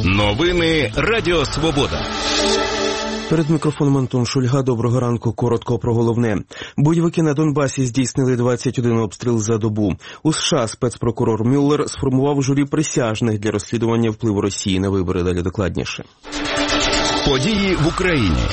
Новини Радіо Свобода. Перед мікрофоном Антон Шульга. Доброго ранку. Коротко про головне. Бойовики на Донбасі здійснили 21 обстріл за добу. У США спецпрокурор Мюллер сформував журі присяжних для розслідування впливу Росії на вибори. Далі докладніше. Події в Україні.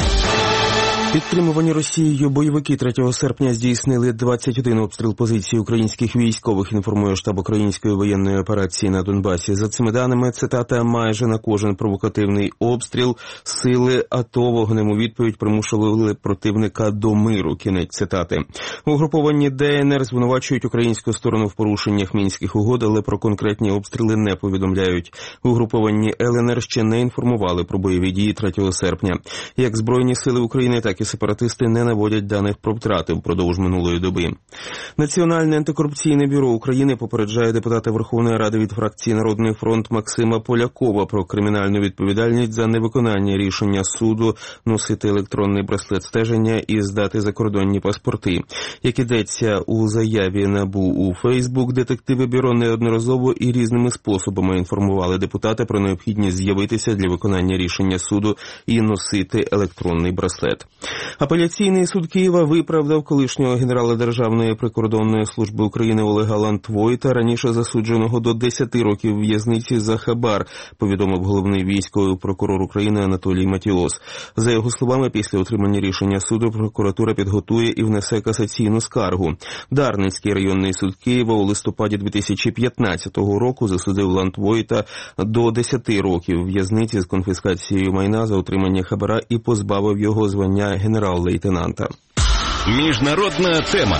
Підтримувані Росією бойовики 3 серпня здійснили 21 обстріл позицій українських військових, інформує штаб української воєнної операції на Донбасі. За цими даними, цитата, майже на кожен провокативний обстріл сили АТО вогнем у відповідь примушували противника до миру. Кінець цитати. Угруповані ДНР звинувачують українську сторону в порушеннях Мінських угод, але про конкретні обстріли не повідомляють. Угруповані ЛНР ще не інформували про бойові дії 3 серпня. Як Збройні сили України, так і сепаратисти не наводять даних про втрати впродовж минулої доби. Національне антикорупційне бюро України попереджає депутата Верховної Ради від фракції «Народний фронт» Максима Полякова про кримінальну відповідальність за невиконання рішення суду носити електронний браслет стеження і здати закордонні паспорти. Як ідеться у заяві НАБУ у Фейсбук, детективи бюро неодноразово і різними способами інформували депутата про необхідність з'явитися для виконання рішення суду і носити електронний браслет. Апеляційний суд Києва виправдав колишнього генерала Державної прикордонної служби України Олега Лантвойта, раніше засудженого до 10 років в'язниці за хабар, повідомив головний військовий прокурор України Анатолій Матіос. За його словами, після отримання рішення суду прокуратура підготує і внесе касаційну скаргу. Дарницький районний суд Києва у листопаді 2015 року засудив Лантвойта до 10 років в'язниці з конфіскацією майна за отримання хабара і позбавив його звання генерал-лейтенанта. Міжнародна тема.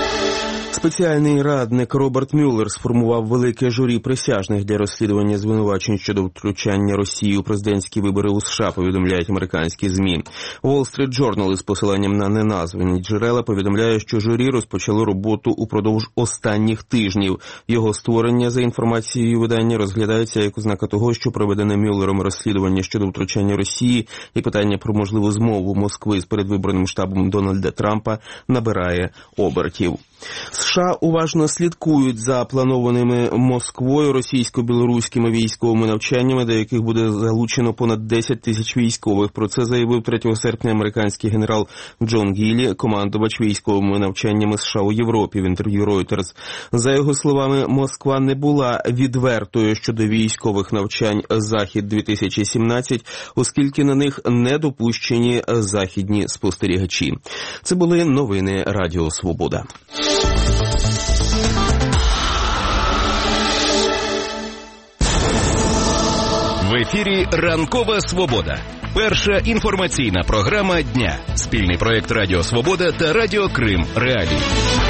Спеціальний радник Роберт Мюллер сформував велике журі присяжних для розслідування звинувачень щодо втручання Росії у президентські вибори у США, повідомляють американські ЗМІ. Wall Street Journal із посиланням на неназвані джерела повідомляє, що журі розпочало роботу упродовж останніх тижнів. Його створення, за інформацією видання, розглядається як ознака того, що проведене Мюллером розслідування щодо втручання Росії і питання про можливу змову Москви з передвиборним штабом Дональда Трампа набирає обертів. США уважно слідкують за планованими Москвою російсько-білоруськими військовими навчаннями, до яких буде залучено понад 10 тисяч військових. Про це заявив 3 серпня американський генерал Джон Гіллі, командувач військовими навчаннями США у Європі, в інтерв'ю Reuters. За його словами, Москва не була відвертою щодо військових навчань «Захід-2017», оскільки на них не допущені західні спостерігачі. Це були новини Радіо Свобода. В ефірі «Ранкова Свобода». Перша інформаційна програма дня. Спільний проєкт Радіо Свобода та Радіо Крим Реалії.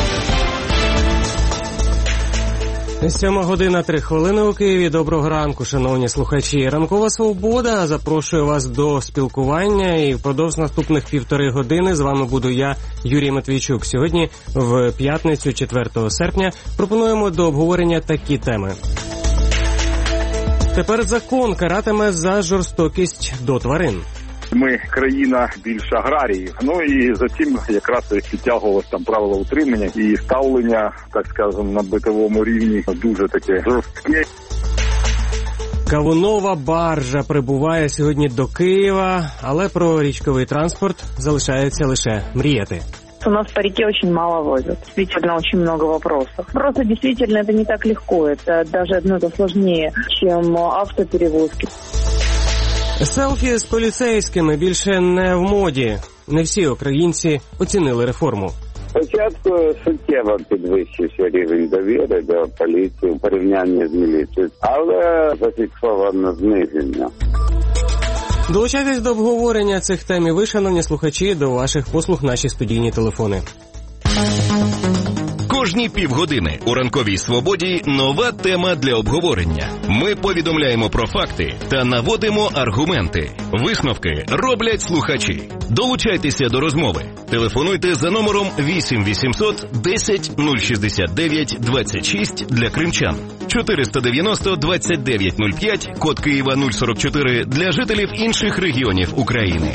7:03 у Києві. Доброго ранку, шановні слухачі. Ранкова Свобода запрошує вас до спілкування, і впродовж наступних 1,5 години з вами буду я, Юрій Матвійчук. Сьогодні, в п'ятницю, 4 серпня, пропонуємо до обговорення такі теми. Тепер закон каратиме за жорстокість до тварин. Ми країна більш аграріїв, і за цим якраз підтягувалось там правила утримання і ставлення, так скажемо, на битовому рівні дуже таке жорстке. Кавунова баржа прибуває сьогодні до Києва, але про річковий транспорт залишається лише мріяти. У нас по реке очень мало возят. Действительно, очень много вопросов. Просто действительно это не так легко. Это даже это сложнее, чем автоперевозки. Селфі з поліцейськими більше не в моді. Не всі українці оцінили реформу. Спочатку суттєво підвищився рівень довіри до поліції у порівнянні з міліцією, але зафіксовано зниження. Долучайтесь до обговорення цих тем і ви, шановні слухачі, до ваших послуг наші студійні телефони. Кожні півгодини у «Ранковій Свободі» нова тема для обговорення. Ми повідомляємо про факти та наводимо аргументи. Висновки роблять слухачі. Долучайтеся до розмови. Телефонуйте за номером 8 800 10 069 26 для кримчан. 490 29 05, код Києва 044 для жителів інших регіонів України.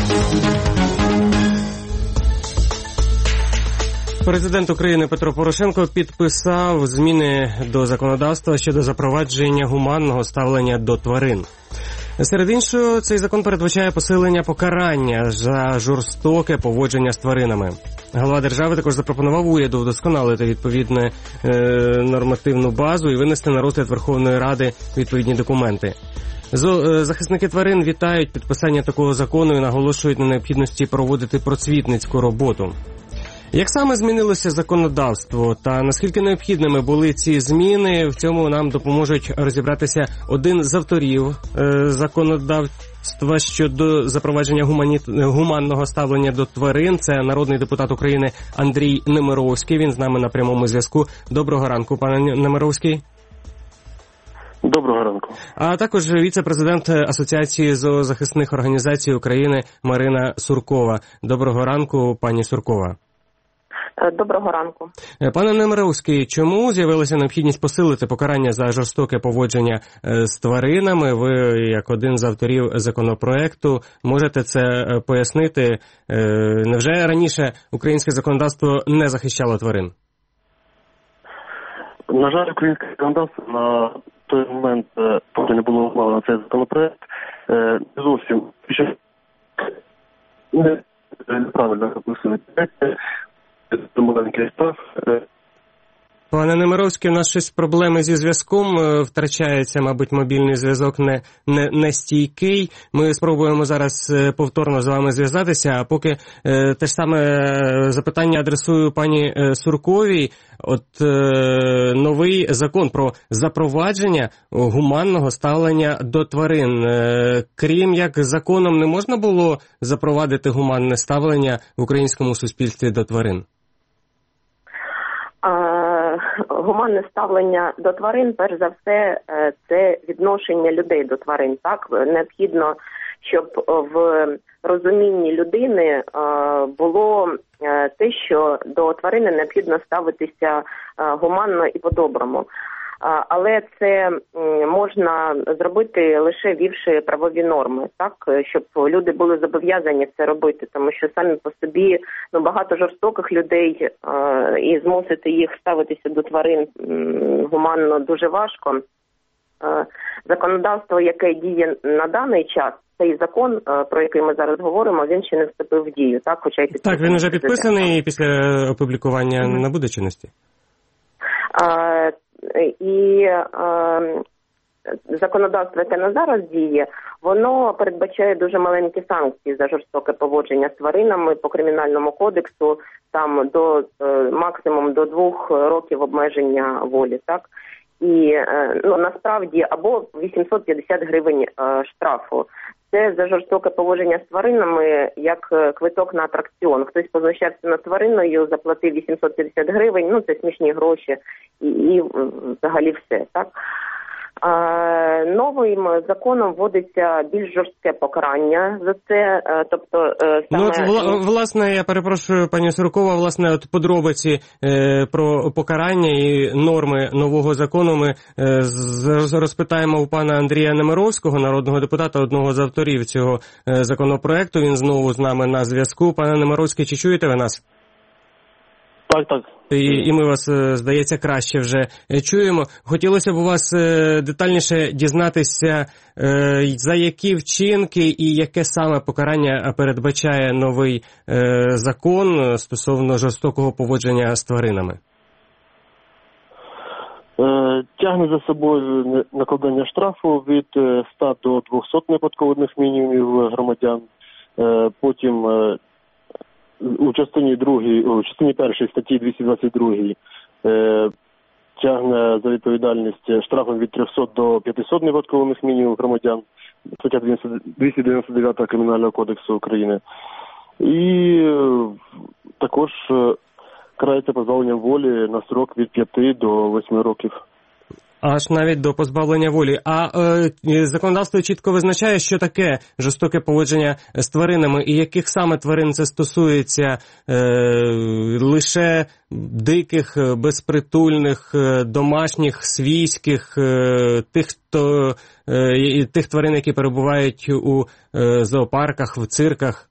Президент України Петро Порошенко підписав зміни до законодавства щодо запровадження гуманного ставлення до тварин. Серед іншого, цей закон передбачає посилення покарання за жорстоке поводження з тваринами. Голова держави також запропонував уряду вдосконалити відповідну нормативну базу і винести на розгляд Верховної Ради відповідні документи. Захисники тварин вітають підписання такого закону і наголошують на необхідності проводити просвітницьку роботу. Як саме змінилося законодавство та наскільки необхідними були ці зміни, в цьому нам допоможуть розібратися один з авторів законодавства щодо запровадження гуманного ставлення до тварин. Це народний депутат України Андрій Немировський. Він з нами на прямому зв'язку. Доброго ранку, пане Немировський. Доброго ранку. А також віце-президент Асоціації зоозахисних організацій України Марина Суркова. Доброго ранку, пані Суркова. Доброго ранку. Пане Немировський, чому з'явилася необхідність посилити покарання за жорстоке поводження з тваринами? Ви, як один з авторів законопроекту, можете це пояснити? Невже раніше українське законодавство не захищало тварин? На жаль, українське законодавство на той момент, поки не було ухвалено цей законопроект, не зовсім неправильно записує маленький штраф. Пане Немировський, у нас щось проблеми зі зв'язком, втрачається, мабуть, мобільний зв'язок не стійкий. Ми спробуємо зараз повторно з вами зв'язатися, а поки те ж саме запитання адресую пані Сурковій. От новий закон про запровадження гуманного ставлення до тварин. Крім як законом не можна було запровадити гуманне ставлення в українському суспільстві до тварин? Гуманне ставлення до тварин, перш за все, це відношення людей до тварин. Так, необхідно, щоб в розумінні людини було те, що до тварини необхідно ставитися гуманно і по-доброму. Але це можна зробити лише ввівши правові норми, так, щоб люди були зобов'язані це робити, тому що самі по собі багато жорстоких людей, і змусити їх ставитися до тварин гуманно дуже важко. Законодавство, яке діє на даний час, цей закон, про який ми зараз говоримо, він ще не вступив в дію, так, хоча й підписаний. Так, він вже підписаний після опублікування набуде чинності. І законодавство, яке на зараз діє, воно передбачає дуже маленькі санкції за жорстоке поводження з тваринами по кримінальному кодексу, там до максимум до 2 років обмеження волі, так? І насправді або 850 гривень штрафу. Це за жорстоке поводження з тваринами, як квиток на атракціон. Хтось познущався над твариною, заплатив 850 гривень, це смішні гроші і взагалі все, так? Новим законом вводиться більш жорстке покарання за це, тобто саме... власне, я перепрошую, пані Суркова, власне, от подробиці про покарання і норми нового закону ми розпитаємо у пана Андрія Немировського, народного депутата, одного з авторів цього законопроекту. Він знову з нами на зв'язку. Пане Немировський, чи чуєте ви нас? Так. І ми вас, здається, краще вже чуємо. Хотілося б у вас детальніше дізнатися, за які вчинки і яке саме покарання передбачає новий закон стосовно жорстокого поводження з тваринами. Тягне за собою накладання штрафу від 100 до 200 неоподаткованих мінімумів громадян. Потім у частині 1 статті 222 тягне за відповідальність штрафом від 300 до 500 неоподаткованих мінімумів громадян, стаття 299 Кримінального кодексу України. І також карається позбавленням волі на строк від 5 до 8 років. Аж навіть до позбавлення волі. А законодавство чітко визначає, що таке жорстоке поводження з тваринами, і яких саме тварин це стосується? Лише диких, безпритульних, домашніх, свійських, тих тварин, які перебувають у зоопарках, в цирках?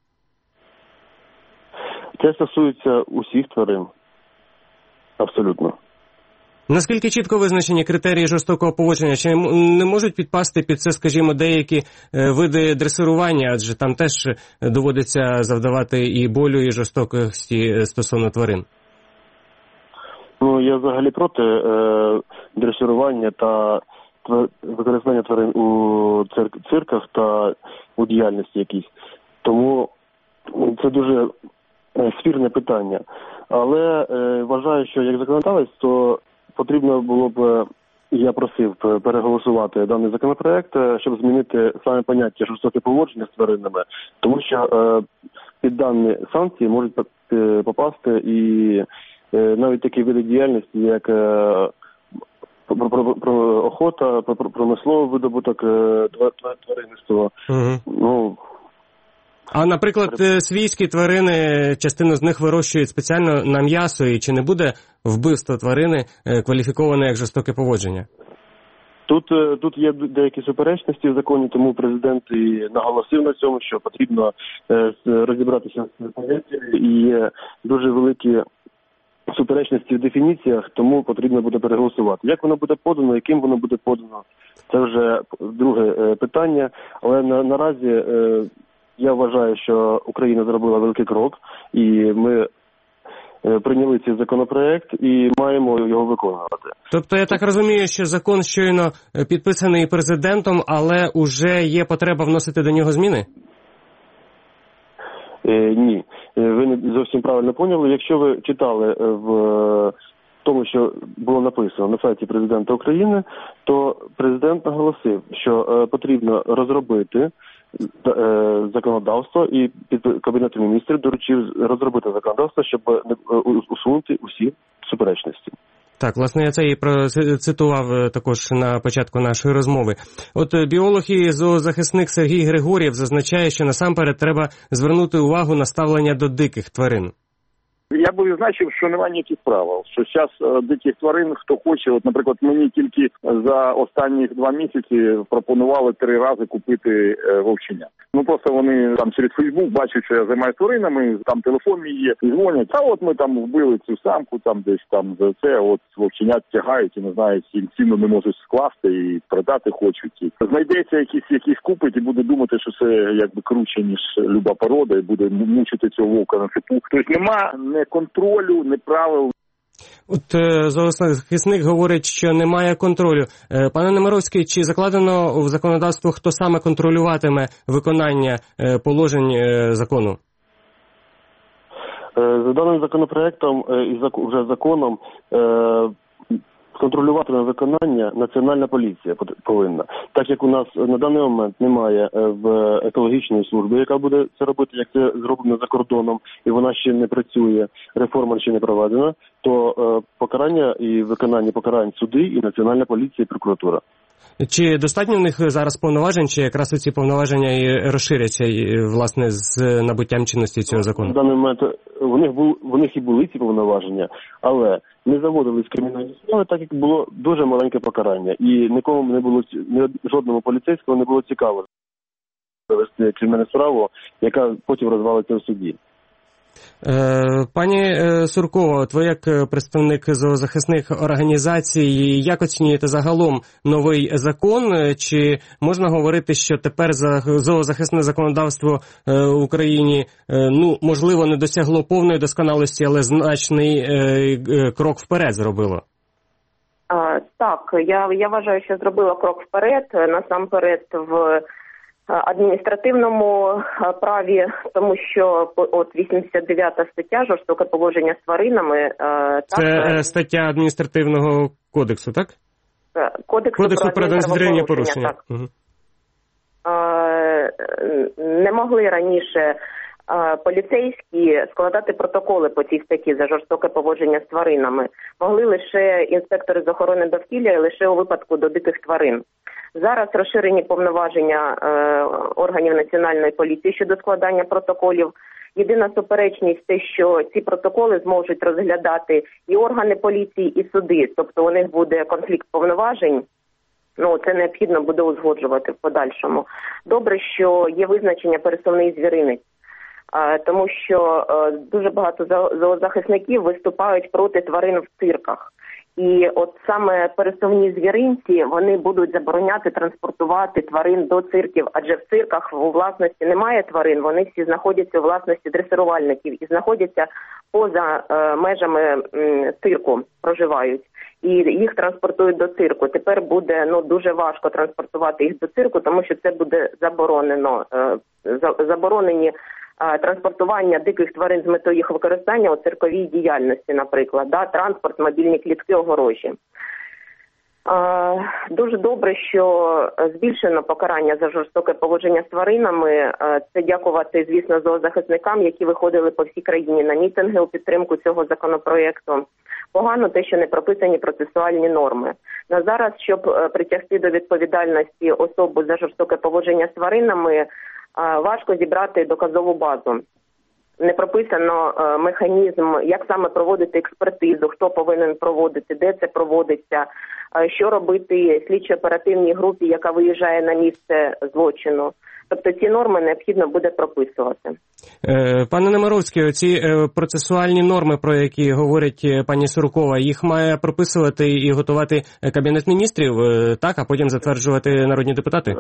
Це стосується усіх тварин. Абсолютно. Наскільки чітко визначені критерії жорстокого поводження? Чи не можуть підпасти під це, скажімо, деякі види дресирування, адже там теж доводиться завдавати і болю, і жорстокості стосовно тварин? Ну, я взагалі проти дресирування та використання тварин у цирках та у діяльності якійсь. Тому це дуже спірне питання. Але вважаю, що як законодавець, то потрібно було б, я просив переголосувати даний законопроект, щоб змінити саме поняття жорстоке поводження з тваринами, тому що під дані санкції можуть попасти і навіть такі види діяльності, як охота, промисловий видобуток тваринництва. Ну, а, наприклад, свійські тварини, частину з них вирощують спеціально на м'ясо, і чи не буде вбивство тварини кваліфіковане як жорстоке поводження? Тут є деякі суперечності в законі, тому президент і наголосив на цьому, що потрібно розібратися з поняттями, і є дуже великі суперечності в дефініціях, тому потрібно буде переголосувати. Як воно буде подано, яким воно буде подано, це вже друге питання, але наразі я вважаю, що Україна зробила великий крок, і ми прийняли цей законопроект і маємо його виконувати. Тобто я так розумію, що закон щойно підписаний президентом, але уже є потреба вносити до нього зміни? Ні. Ви не зовсім правильно поняли. Якщо ви читали в тому, що було написано на сайті президента України, то президент наголосив, що потрібно розробити законодавство, і під Кабінетом міністрів доручив розробити законодавство, щоб усунути усі суперечності. Так, власне, я це і процитував також на початку нашої розмови. От біолог і зоозахисник Сергій Григорєв зазначає, що насамперед треба звернути увагу на ставлення до диких тварин. Я би відзначив, що немає ніяких правил, що зараз диких тварин, хто хоче, от, наприклад, мені тільки за останні 2 місяці пропонували 3 рази купити вовчення. Ну просто вони там через Фейсбук бачать, що я займаюся тваринами, там телефон мій є, і дзвонять, а от ми там вбили цю самку, там десь там за це, от вовченят тягають і не знаю, ціну не можуть скласти і продати хочуть. І знайдеться якийсь купить і буде думати, що це якби круче, ніж люба порода, і буде мучити цього вовка на цепу. Тобто нема не контролю, не правил. От зоозахисник говорить, що немає контролю. Пане Немировський, чи закладено в законодавство, хто саме контролюватиме виконання положень закону? За даним законопроектом і вже законом контролюватиме виконання Національна поліція повинна. Так як у нас на даний момент немає в екологічної служби, яка буде це робити, як це зроблено за кордоном, і вона ще не працює, реформа ще не проведена, то покарання і виконання покарань суди і Національна поліція і прокуратура. Чи достатньо в них зараз повноважень, чи якраз ці повноваження і розширяться, власне, з набуттям чинності цього закону? На даний момент в них і були ці повноваження, але не заводились кримінальні справи, так як було дуже маленьке покарання. І нікому не було, жодному поліцейському не було цікаво завести кримінальну справу, яка потім розвалиться в суді. Пані Суркова, от ви як представник зоозахисних організацій, як оцінюєте загалом новий закон? Чи можна говорити, що тепер зоозахисне законодавство в Україні, можливо, не досягло повної досконалості, але значний крок вперед зробило? Так, я вважаю, що зробила крок вперед, насамперед в адміністративному праві, тому що от 89-та стаття жорстоке поводження з тваринами. Це стаття адміністративного кодексу, так? Кодексу про адміністративні порушення. Так. Угу. Не могли раніше поліцейські складати протоколи по цій статті за жорстоке поводження з тваринами. Могли лише інспектори з охорони довкілля і лише у випадку до диких тварин. Зараз розширені повноваження органів Національної поліції щодо складання протоколів. Єдина суперечність – те, що ці протоколи зможуть розглядати і органи поліції, і суди. Тобто у них буде конфлікт повноважень. Це необхідно буде узгоджувати в подальшому. Добре, що є визначення пересувний звіринець. Тому що дуже багато зоозахисників виступають проти тварин в цирках. І от саме пересувні звіринці, вони будуть забороняти транспортувати тварин до цирків, адже в цирках у власності немає тварин, вони всі знаходяться у власності дресирувальників і знаходяться поза межами цирку, проживають. І їх транспортують до цирку. Тепер буде дуже важко транспортувати їх до цирку, тому що це буде заборонені транспортування диких тварин з метою їх використання у цирковій діяльності, наприклад, транспорт, мобільні клітки, огорожі. Дуже добре, що збільшено покарання за жорстоке поводження з тваринами. Це дякувати, звісно, зоозахисникам, які виходили по всій країні на мітинги у підтримку цього законопроекту. Погано те, що не прописані процесуальні норми. На зараз, щоб притягти до відповідальності особу за жорстоке поводження з тваринами, важко зібрати доказову базу. Не прописано механізм, як саме проводити експертизу, хто повинен проводити, де це проводиться, що робити слідчо-оперативній групі, яка виїжджає на місце злочину. Тобто ці норми необхідно буде прописувати. Пане Немировський, оці процесуальні норми, про які говорить пані Суркова, їх має прописувати і готувати Кабінет міністрів, так, а потім затверджувати народні депутати?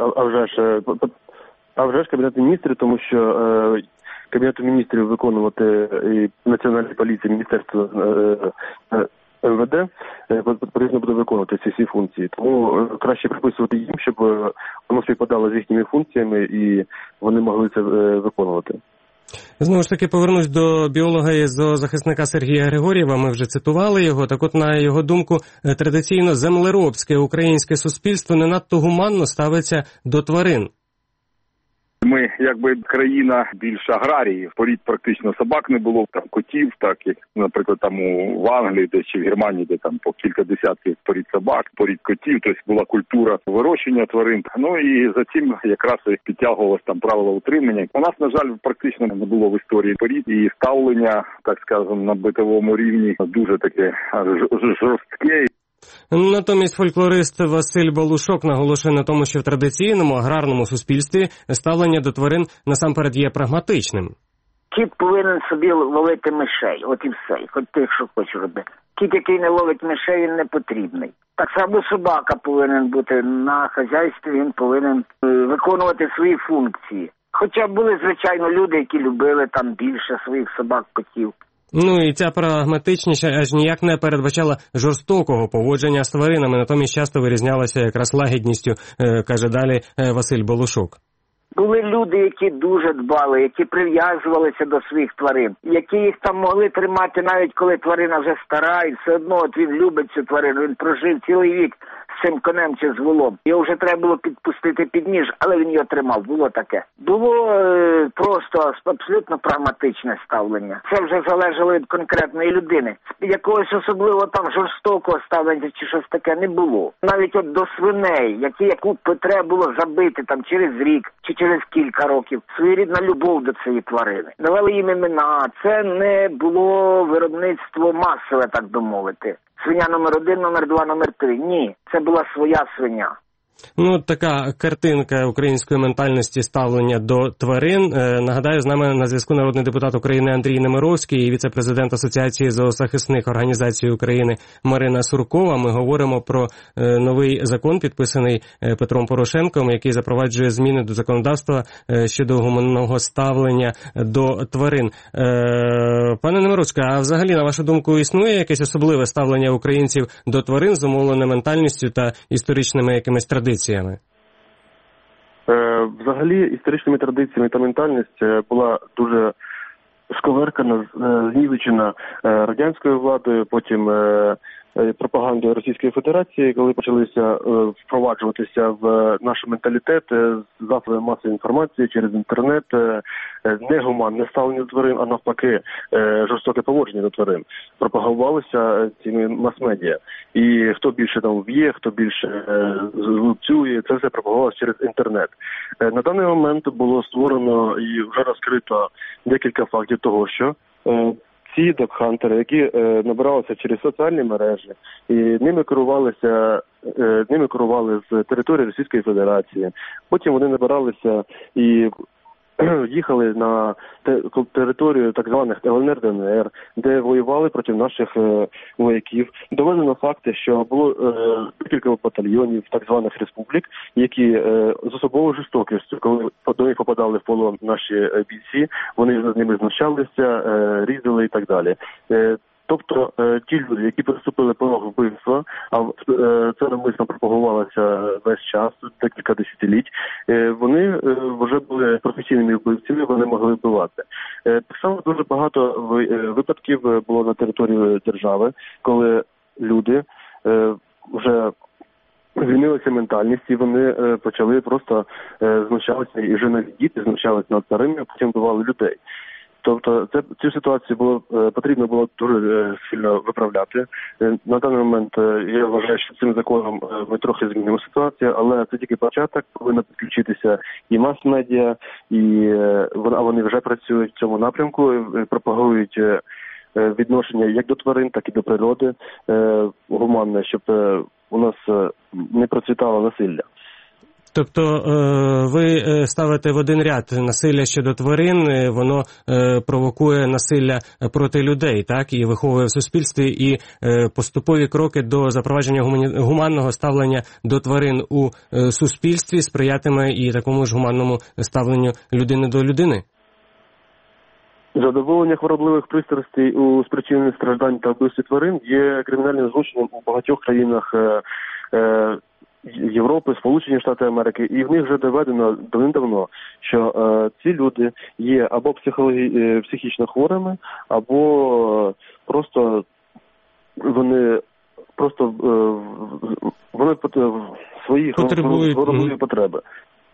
А вже ж Кабінет міністрів, тому що Кабінету міністрів виконувати і Національна поліція, Міністерство МВД потрібно буде виконувати ці всі функції. Тому краще приписувати їм, щоб воно співпадало з їхніми функціями і вони могли це виконувати. Знову ж таки, повернусь до біолога і зоозахисника Сергія Григорєва. Ми вже цитували його. Так от, на його думку, традиційно землеробське українське суспільство не надто гуманно ставиться до тварин. Ми, країна більш аграріїв, порід практично собак не було, там котів, так як, наприклад, там в Англії, де чи в Германії, де там по кілька десятків порід собак, порід котів, тобто була культура вирощення тварин. Ну і за цим якраз і підтягувалось там правила утримання. У нас, на жаль, практично не було в історії порід, і ставлення, так скажемо, на битовому рівні дуже таке жорстке. Натомість фольклорист Василь Балушок наголошує на тому, що в традиційному аграрному суспільстві ставлення до тварин насамперед є прагматичним. Кіт повинен собі ловити мишей, от і все, хоч ти, що хочеш робити. Кіт, який не ловить мишей, він не потрібний. Так само собака повинен бути на хазяйстві, він повинен виконувати свої функції. Хоча були, звичайно, люди, які любили там більше своїх собак, котів. Ну і ця прагматичність аж ніяк не передбачала жорстокого поводження з тваринами, натомість часто вирізнялася якраз лагідністю, каже далі Василь Балушок. Були люди, які дуже дбали, які прив'язувалися до своїх тварин, які їх там могли тримати навіть коли тварина вже стара, і все одно от він любить цю тварину, він прожив цілий вік з цим конем чи з волом. Його вже треба було підпустити під ніж, але він його тримав, було таке. Було просто абсолютно прагматичне ставлення. Це вже залежало від конкретної людини. Якогось особливо там жорстокого ставлення чи щось таке не було. Навіть от до свиней, яку треба було забити там через рік чи через кілька років. Своєрідна любов до цієї тварини. Давали їм імена. Це не було виробництво масове, так би мовити. Свиня номер 1, номер 2, номер 3. Ні, це була своя свиня. Ну, така картинка української ментальності ставлення до тварин. Нагадаю, з нами на зв'язку народний депутат України Андрій Немировський і віце-президент Асоціації зоозахисних організацій України Марина Суркова. Ми говоримо про новий закон, підписаний Петром Порошенком, який запроваджує зміни до законодавства щодо гуманного ставлення до тварин. Пане Немировський, а взагалі, на вашу думку, існує якесь особливе ставлення українців до тварин, зумовлене ментальністю та історичними якимись традиціями? Взагалі, історичними традиціями та ментальність була дуже сковеркана, знівечена радянською владою, потім пропагандою Російської Федерації, коли почалися впроваджуватися в наш менталітет засоби масової інформації через інтернет, негуманне ставлення до тварин, а навпаки жорстоке поводження до тварин, пропагувалися цими мас-медіа. І хто більше там вб'є, хто більше злупцює, це все пропагувалося через інтернет. На даний момент було створено і вже розкрито декілька фактів того, що ці док-хантери, які набиралися через соціальні мережі, і ними керували з території Російської Федерації. Потім вони набиралися і їхали на територію так званих ЛНР, ДНР, де воювали проти наших вояків. Доведено факти, що було декілька батальйонів так званих республік, які з особовою жорстокістю, коли до них попадали в полон наші бійці, вони з ними знущалися, різали і так далі. Тобто ті люди, які переступили порог вбивства, а це навмисно пропагувалося весь час, декілька десятиліть, вони вже були професійними вбивцями, вони могли вбивати. Так само дуже багато випадків було на території держави, коли люди вже змінилася ментальність, і вони почали просто знущалися, і вже навіть діти знущалися над тваринами, а потім вбивали людей. Тобто цю ситуацію потрібно було дуже сильно виправляти. На даний момент я вважаю, що цим законом ми трохи змінимо ситуацію, але це тільки початок, повинна підключитися і мас-медіа, а вони вже працюють в цьому напрямку, пропагують відношення як до тварин, так і до природи гуманне, щоб у нас не процвітало насилля. Тобто ви ставите в один ряд насилля щодо тварин, воно провокує насилля проти людей, так, і виховує в суспільстві, і поступові кроки до запровадження гуманного ставлення до тварин у суспільстві сприятиме і такому ж гуманному ставленню людини до людини? Задоволення хворобливих пристрастей у спричиненні страждань та вбивстві тварин є кримінальним злочином у багатьох країнах Європи, Сполучені Штати Америки, і в них вже доведено давним-давно, що ці люди є або психічно хворими, або просто вони свої хворобливі потреби.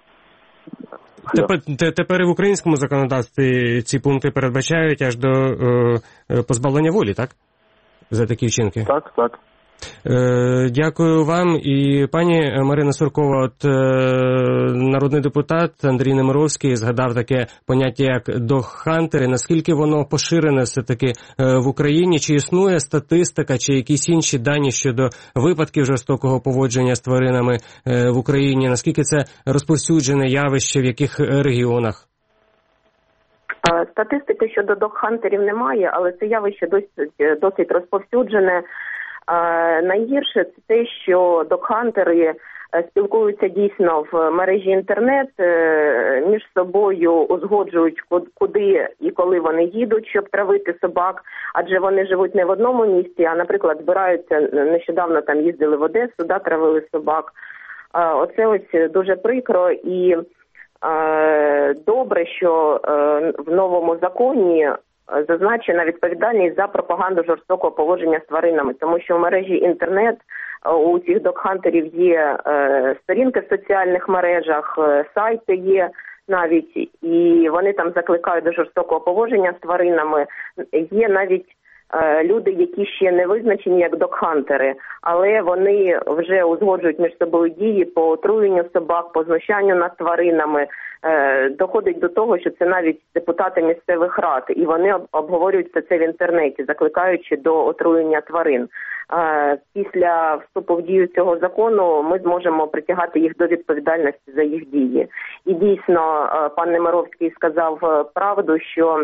Тепер і в українському законодавстві ці пункти передбачають аж до позбавлення волі, так? За такі вчинки? Так. Дякую вам. І пані Марина Суркова, от народний депутат Андрій Немировський згадав таке поняття як догхантери. Наскільки воно поширене все-таки в Україні? Чи існує статистика, чи якісь інші дані щодо випадків жорстокого поводження з тваринами в Україні? Наскільки це розповсюджене явище, в яких регіонах? Статистики щодо догхантерів немає, але це явище досить розповсюджене. Найгірше це те, що догхантери спілкуються дійсно в мережі інтернет, між собою узгоджують, куди і коли вони їдуть, щоб травити собак, адже вони живуть не в одному місті, а, наприклад, збираються, нещодавно там їздили в Одесу, травили собак. Оце ось дуже прикро і добре, що в новому законі зазначена відповідальність за пропаганду жорстокого поводження з тваринами, тому що в мережі інтернет у цих догхантерів є сторінки в соціальних мережах, сайти є навіть, і вони там закликають до жорстокого поводження з тваринами. Є навіть люди, які ще не визначені як догхантери, але вони вже узгоджують між собою дії по отруєнню собак, по знущанню над тваринами. Доходить до того, що це навіть депутати місцевих рад, і вони обговорюють це в інтернеті, закликаючи до отруєння тварин. Після вступу в дію цього закону ми зможемо притягати їх до відповідальності за їх дії. І дійсно, пан Немировський сказав правду, що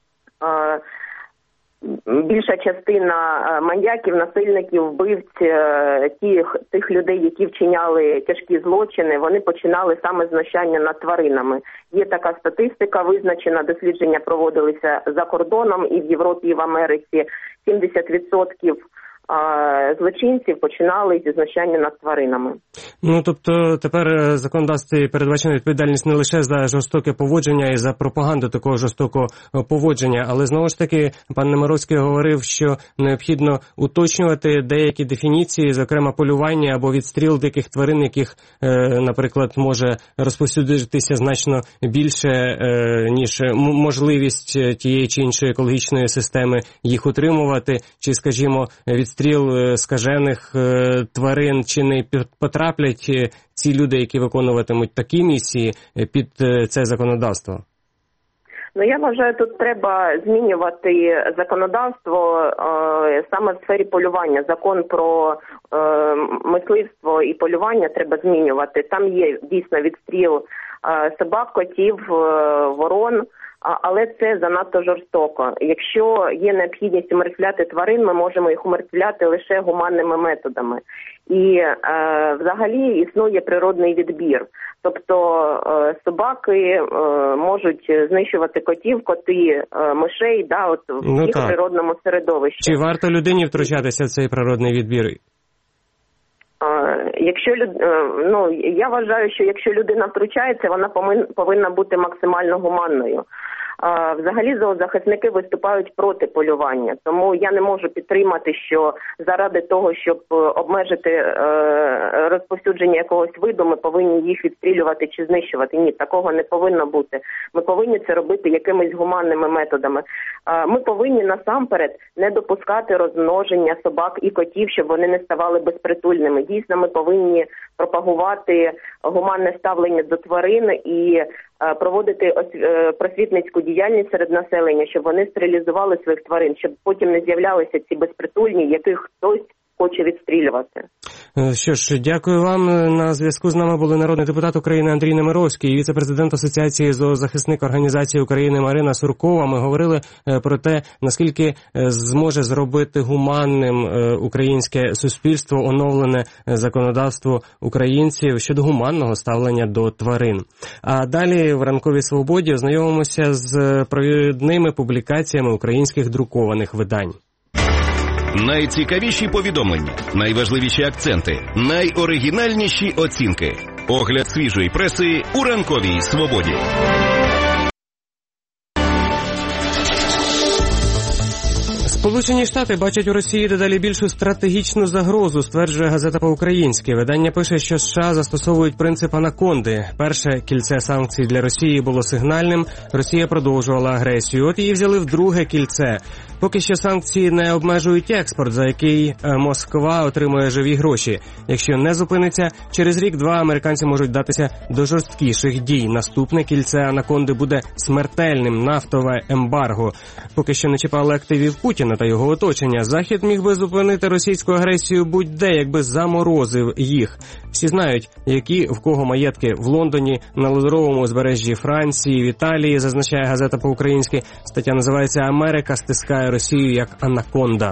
більша частина маньяків, насильників, вбивць, тих людей, які вчиняли тяжкі злочини, вони починали саме з знущання над тваринами. Є така статистика, визначена, дослідження проводилися за кордоном і в Європі, і в Америці. 70% злочинців починали зі знущання над тваринами. Ну, тобто тепер законодавстві передбачена відповідальність не лише за жорстоке поводження і за пропаганду такого жорстокого поводження, але знову ж таки пан Немировський говорив, що необхідно уточнювати деякі дефініції, зокрема полювання або відстріл диких тварин, яких, наприклад, може розповсюдитися значно більше, ніж можливість тієї чи іншої екологічної системи їх утримувати, чи, скажімо, відстріл скажених тварин, чи не потраплять ці люди, які виконуватимуть такі місії, під це законодавство? Я вважаю, тут треба змінювати законодавство саме в сфері полювання. Закон про мисливство і полювання треба змінювати. Там є дійсно відстріл собак, котів, ворон, але це занадто жорстоко. Якщо є необхідність умертвляти тварин, ми можемо їх умертвляти лише гуманними методами. І взагалі існує природний відбір. Тобто собаки можуть знищувати котів, коти, мишей, в їх природному середовищі. Чи варто людині втручатися в цей природний відбір? Я вважаю, що якщо людина втручається, вона повинна бути максимально гуманною. Взагалі зоозахисники виступають проти полювання, тому я не можу підтримати, що заради того, щоб обмежити розповсюдження якогось виду, ми повинні їх відстрілювати чи знищувати. Ні, такого не повинно бути. Ми повинні це робити якимись гуманними методами. Ми повинні насамперед не допускати розмноження собак і котів, щоб вони не ставали безпритульними. Дійсно, ми повинні пропагувати гуманне ставлення до тварин і проводити просвітницьку діяльність серед населення, щоб вони стерилізували своїх тварин, щоб потім не з'являлися ці безпритульні, яких хтось хоче відстрілювати. Що ж, дякую вам. На зв'язку з нами були народний депутат України Андрій Немировський і віце-президент Асоціації зоозахисник організації України Марина Суркова. Ми говорили про те, наскільки зможе зробити гуманним українське суспільство оновлене законодавство українців щодо гуманного ставлення до тварин. А далі в «Ранковій свободі» ознайомимося з провідними публікаціями українських друкованих видань. Найцікавіші повідомлення, найважливіші акценти, найоригінальніші оцінки. Огляд свіжої преси у «Ранковій свободі». Сполучені Штати бачать у Росії дедалі більшу стратегічну загрозу, стверджує газета «По-українськи». Видання пише, що США застосовують принцип анаконди. Перше кільце санкцій для Росії було сигнальним, Росія продовжувала агресію. От її взяли в друге кільце. Поки що санкції не обмежують експорт, за який Москва отримує живі гроші. Якщо не зупиниться, через рік-два американці можуть вдатися до жорсткіших дій. Наступне кільце анаконди буде смертельним – нафтове ембарго. Поки що не чіпали активів Путіна та його оточення. Захід міг би зупинити російську агресію будь-де, якби заморозив їх. Всі знають, які в кого маєтки в Лондоні, на лазуровому узбережжі Франції, в Італії, зазначає газета «По-українськи». Стаття називається «Америка стискає Росію як анаконда».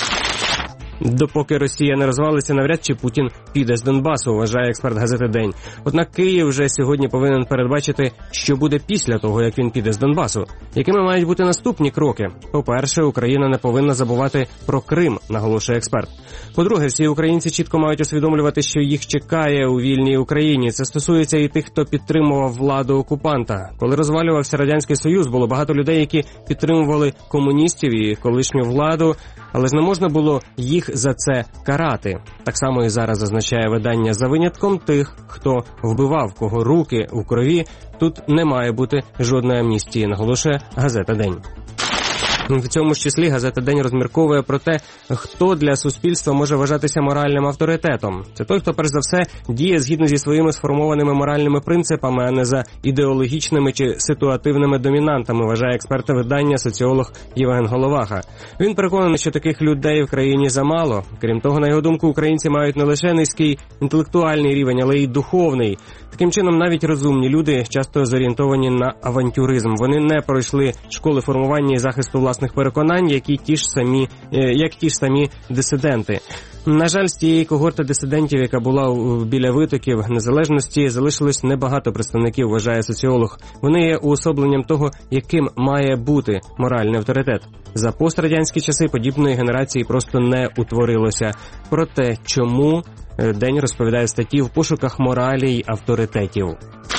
Допоки Росія не розвалиться, навряд чи Путін піде з Донбасу, вважає експерт газети «День». Однак Київ вже сьогодні повинен передбачити, що буде після того, як він піде з Донбасу. Якими мають бути наступні кроки? По-перше, Україна не повинна забувати про Крим, наголошує експерт. По-друге, всі українці чітко мають усвідомлювати, що їх чекає у вільній Україні. Це стосується і тих, хто підтримував владу окупанта. Коли розвалювався Радянський Союз, було багато людей, які підтримували комуністів і колишню владу, але ж не можна було їх за це карати. Так само і зараз зазначає видання, за винятком тих, хто вбивав, кого руки у крові, тут не має бути жодної амністії, наголошує газета «День». В цьому ж числі газета «День» розмірковує про те, хто для суспільства може вважатися моральним авторитетом. Це той, хто перш за все діє згідно зі своїми сформованими моральними принципами, а не за ідеологічними чи ситуативними домінантами, вважає експерт видання соціолог Євген Головаха. Він переконаний, що таких людей в країні замало. Крім того, на його думку, українці мають не лише низький інтелектуальний рівень, але й духовний. Таким чином, навіть розумні люди часто зорієнтовані на авантюризм. Вони не пройшли школи формування і захисту власних переконань, як ті ж самі дисиденти. На жаль, з тієї когорти дисидентів, яка була біля витоків незалежності, залишилось небагато представників, вважає соціолог. Вони є уособленням того, яким має бути моральний авторитет. За пострадянські часи подібної генерації просто не утворилося. Про те, чому, «День» розповідає в статті «В пошуках моралі й авторитетів».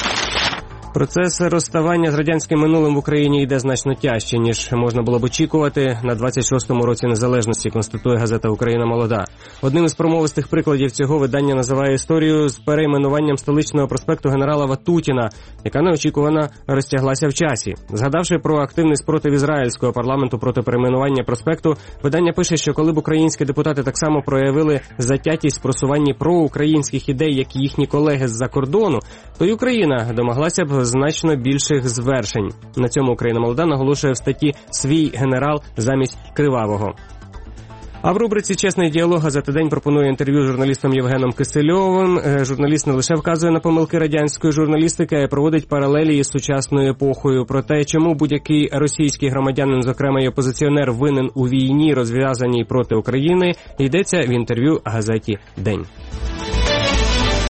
Процес розставання з радянським минулим в Україні йде значно тяжче, ніж можна було б очікувати на 26-му році незалежності, констатує газета «Україна молода». Одним із промовистих прикладів цього видання називає історію з перейменуванням столичного проспекту генерала Ватутіна, яка неочікувано розтяглася в часі. Згадавши про активний спротив ізраїльського парламенту проти перейменування проспекту, видання пише, що коли б українські депутати так само проявили затятість в просуванні проукраїнських ідей, як і їхні колеги з-за кордону, то й Україна домоглася б значно більших звершень. На цьому Україна молода наголошує в статті «Свій генерал замість кривавого». А в рубриці «Чесний діалог» газета «День» пропонує інтерв'ю з журналістом Євгеном Кисельовим. Журналіст не лише вказує на помилки радянської журналістики, а й проводить паралелі із сучасною епохою. Про те, чому будь-який російський громадянин, зокрема й опозиціонер, винен у війні, розв'язаній проти України, йдеться в інтерв'ю газеті «День».